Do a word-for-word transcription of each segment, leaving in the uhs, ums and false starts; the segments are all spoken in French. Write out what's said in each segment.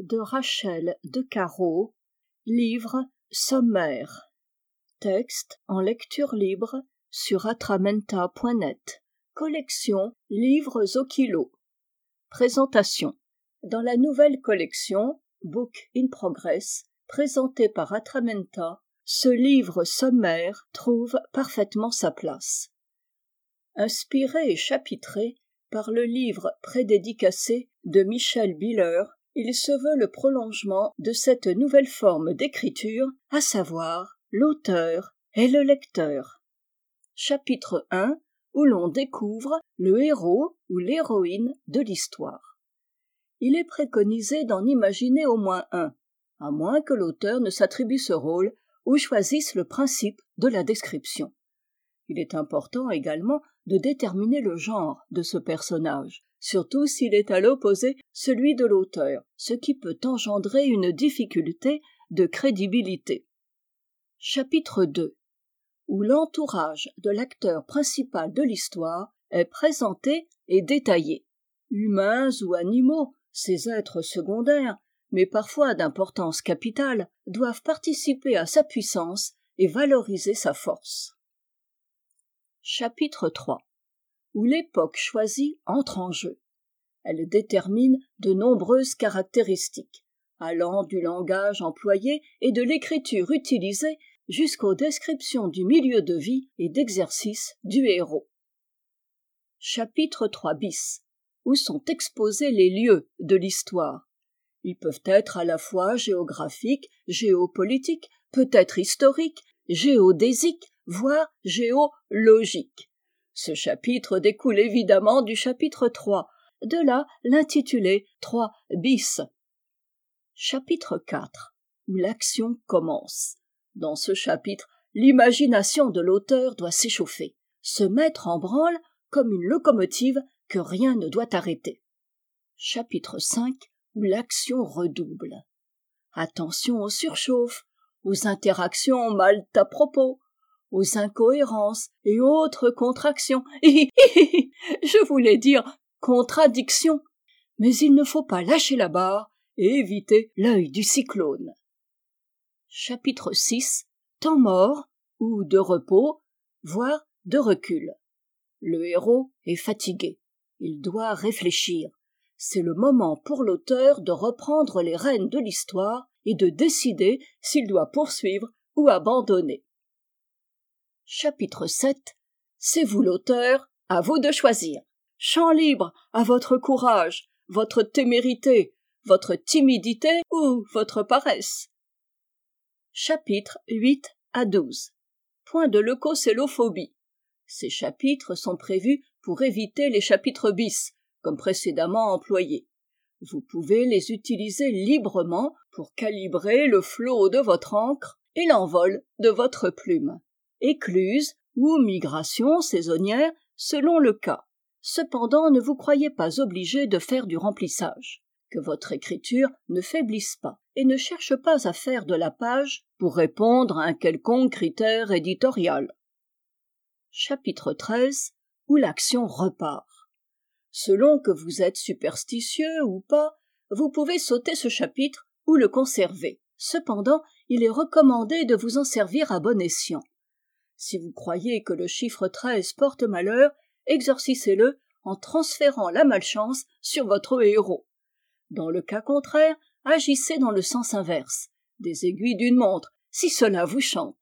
de Rachel de Caro, livre sommaire. Texte en lecture libre sur atramenta point net. Collection Livres au kilo. Présentation. Dans la nouvelle collection Book in Progress, présentée par Atramenta, ce livre sommaire trouve parfaitement sa place. Inspiré et chapitré par le livre prédédicacé de Michel Biller, il se veut le prolongement de cette nouvelle forme d'écriture, à savoir l'auteur et le lecteur. Chapitre un, où l'on découvre le héros ou l'héroïne de l'histoire. Il est préconisé d'en imaginer au moins un, à moins que l'auteur ne s'attribue ce rôle ou choisisse le principe de la description. Il est important également de déterminer le genre de ce personnage, surtout s'il est à l'opposé celui de l'auteur, ce qui peut engendrer une difficulté de crédibilité. Chapitre deux, où l'entourage de l'acteur principal de l'histoire est présenté et détaillé. Humains ou animaux, ces êtres secondaires, mais parfois d'importance capitale, doivent participer à sa puissance et valoriser sa force. Chapitre trois, où l'époque choisie entre en jeu. Elle détermine de nombreuses caractéristiques, allant du langage employé et de l'écriture utilisée jusqu'aux descriptions du milieu de vie et d'exercice du héros. Chapitre trois bis, où sont exposés les lieux de l'histoire. Ils peuvent être à la fois géographiques, géopolitiques, peut-être historiques, géodésiques, voire géologiques. Ce chapitre découle évidemment du chapitre trois, de là l'intitulé trois bis. Chapitre quatre, où l'action commence. Dans ce chapitre, l'imagination de l'auteur doit s'échauffer, se mettre en branle comme une locomotive que rien ne doit arrêter. Chapitre cinq, où l'action redouble. Attention aux surchauffes, aux interactions mal à propos, aux incohérences et autres contractions. Je voulais dire contradictions, mais il ne faut pas lâcher la barre et éviter l'œil du cyclone. Chapitre six, temps mort ou de repos, voire de recul. Le héros est fatigué, il doit réfléchir. C'est le moment pour l'auteur de reprendre les rênes de l'histoire et de décider s'il doit poursuivre ou abandonner. Chapitre sept, c'est vous l'auteur, à vous de choisir. Champ libre à votre courage, votre témérité, votre timidité ou votre paresse. Chapitres huit à douze. Point de leucocélophobie. Ces chapitres sont prévus pour éviter les chapitres bis, comme précédemment employés. Vous pouvez les utiliser librement pour calibrer le flot de votre encre et l'envol de votre plume. Écluse ou migration saisonnière selon le cas. Cependant, ne vous croyez pas obligé de faire du remplissage. Que votre écriture ne faiblisse pas et ne cherche pas à faire de la page pour répondre à un quelconque critère éditorial. Chapitre treize, où l'action repart. Selon que vous êtes superstitieux ou pas, vous pouvez sauter ce chapitre ou le conserver. Cependant, il est recommandé de vous en servir à bon escient. Si vous croyez que le chiffre treize porte malheur, exorcisez-le en transférant la malchance sur votre héros. Dans le cas contraire, agissez dans le sens inverse, des aiguilles d'une montre, si cela vous chante.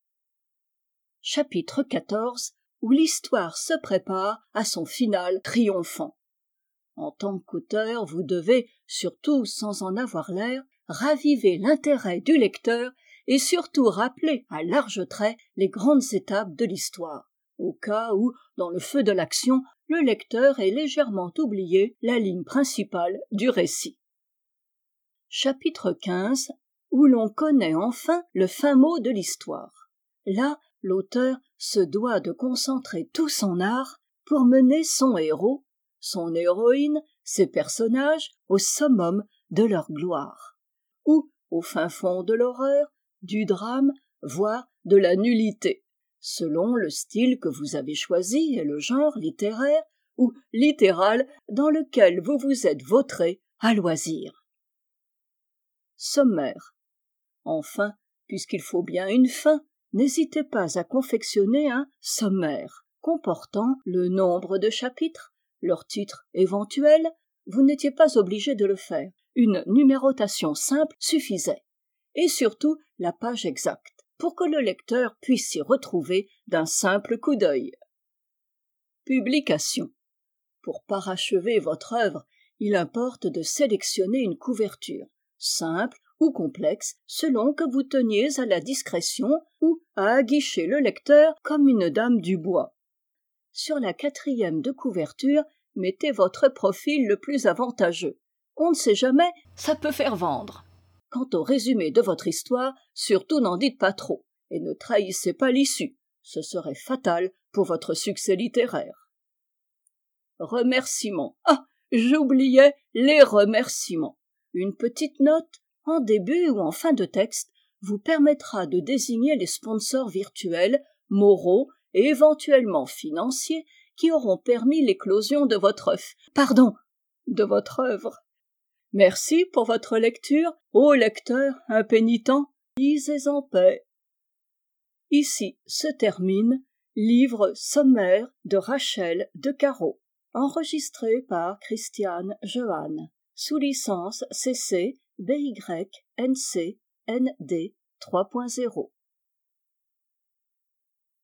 Chapitre quatorze, où l'histoire se prépare à son final triomphant. En tant qu'auteur, vous devez, surtout sans en avoir l'air, raviver l'intérêt du lecteur et surtout rappeler à larges traits les grandes étapes de l'histoire, au cas où, dans le feu de l'action, le lecteur ait légèrement oublié la ligne principale du récit. Chapitre quinze, où l'on connaît enfin le fin mot de l'histoire. Là, l'auteur se doit de concentrer tout son art pour mener son héros, son héroïne, ses personnages au summum de leur gloire, ou au fin fond de l'horreur, du drame, voire de la nullité, selon le style que vous avez choisi et le genre littéraire ou littéral dans lequel vous vous êtes vautré à loisir. sommaire. Enfin, puisqu'il faut bien une fin, n'hésitez pas à confectionner un sommaire comportant le nombre de chapitres, leur titre éventuel. Vous n'étiez pas obligé de le faire. Une numérotation simple suffisait. Et surtout la page exacte, pour que le lecteur puisse s'y retrouver d'un simple coup d'œil. Publication. Pour parachever votre œuvre, il importe de sélectionner une couverture, simple ou complexe, selon que vous teniez à la discrétion ou à aguicher le lecteur comme une dame du bois. Sur la quatrième de couverture, mettez votre profil le plus avantageux. On ne sait jamais, ça peut faire vendre. Quant au résumé de votre histoire, surtout n'en dites pas trop, et ne trahissez pas l'issue. Ce serait fatal pour votre succès littéraire. Remerciements. Ah, j'oubliais les remerciements. Une petite note, en début ou en fin de texte, vous permettra de désigner les sponsors virtuels, moraux et éventuellement financiers qui auront permis l'éclosion de votre œuf, pardon, de votre œuvre. Merci pour votre lecture, ô lecteur impénitent, lisez en paix. Ici se termine Livre sommaire de Rachel de Caro, enregistré par Christiane Jehanne, sous licence C C B Y N C N D trois point zéro.